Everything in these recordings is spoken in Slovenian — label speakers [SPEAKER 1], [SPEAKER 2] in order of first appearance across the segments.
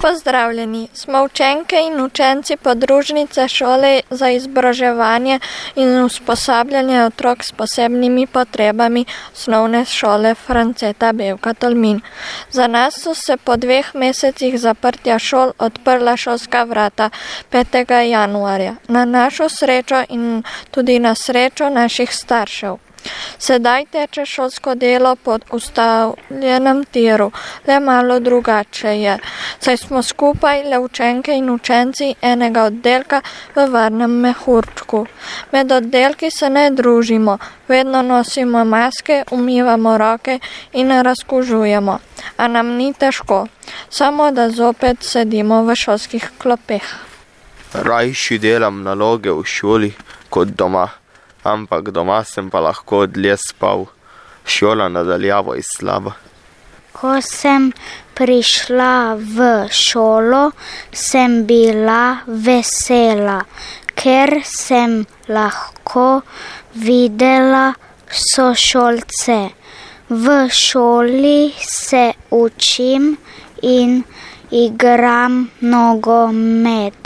[SPEAKER 1] Pozdravljeni, smo učenke in učenci podružnice šole za izobraževanje in usposabljanje otrok s posebnimi potrebami osnovne šole Franceta Bevka Tolmin. Za nas so se po 2 mesecih zaprtja šol odprla šolska vrata 5. januarja, na našo srečo in tudi na srečo naših staršev. Sedaj teče šolsko delo po ustavljenem tiru, le malo drugače je, saj smo skupaj le učenke in učenci enega oddelka v varnem mehurčku. Med oddelki se ne družimo, vedno nosimo maske, umivamo roke in razkužujemo, a nam ni težko, samo da zopet sedimo v šolskih klopeh.
[SPEAKER 2] Rajši delam naloge v šoli kot doma. Ampak doma sem pa lahko dlje spal. Šola nadaljavo je slaba.
[SPEAKER 3] Ko sem prišla v šolo, sem bila vesela, ker sem lahko videla sošolce. V šoli se učim in igram nogomet.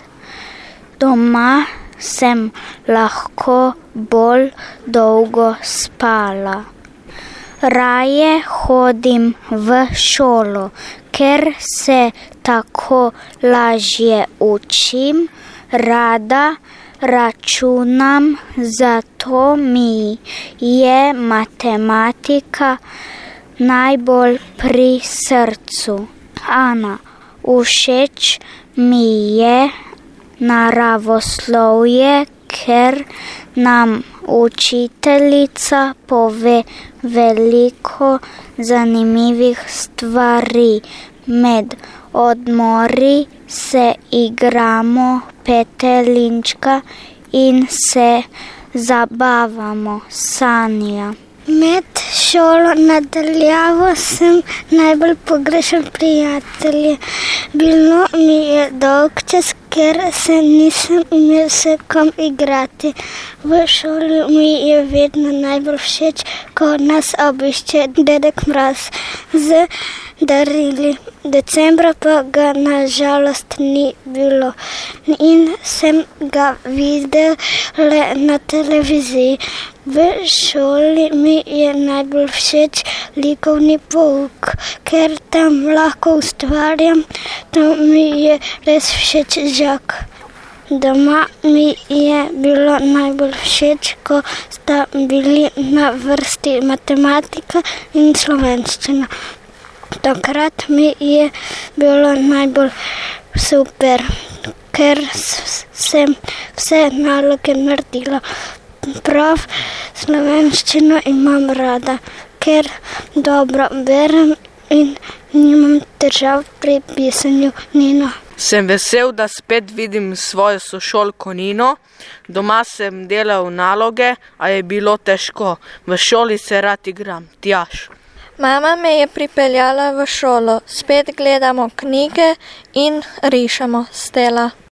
[SPEAKER 3] Doma sem lahko bolj dolgo spala. Raje hodim v šolo, ker se tako lažje učim, rada računam, zato mi je matematika najbolj pri srcu. Ana, všeč mi je naravoslovje, ker nam učiteljica pove veliko zanimivih stvari. Med odmori se igramo petelinčka in se zabavamo. Sanja.
[SPEAKER 4] Med šolo nadaljavo sem najbolj pogrešal prijatelje. Bilo mi je dolg čas, ker se nisem imel s kom igrati. V šoli mi je vedno najbolj všeč, ko nas obišče Dedek Mraz z darili. Decembra pa ga nažalost ni bilo in sem ga videl le na televiziji. V šoli mi je najbolj všeč likovni pouk, ker tam lahko ustvarjam, to mi je res všeč žak. Doma mi je bilo najbolj všeč, ko sta bili na vrsti matematika in slovenščina. Takrat mi je bilo najbolj super, ker sem vse naloge naredila prav. Slovenščino imam rada, ker dobro berem in nimam težav pri pisanju. Nino.
[SPEAKER 5] Sem vesel, da spet vidim svojo sošolko Nino. Doma sem delal naloge, a je bilo težko. V šoli se rad igram. Tjaž.
[SPEAKER 1] Mama me je pripeljala v šolo, spet gledamo knjige in rišemo. Stela.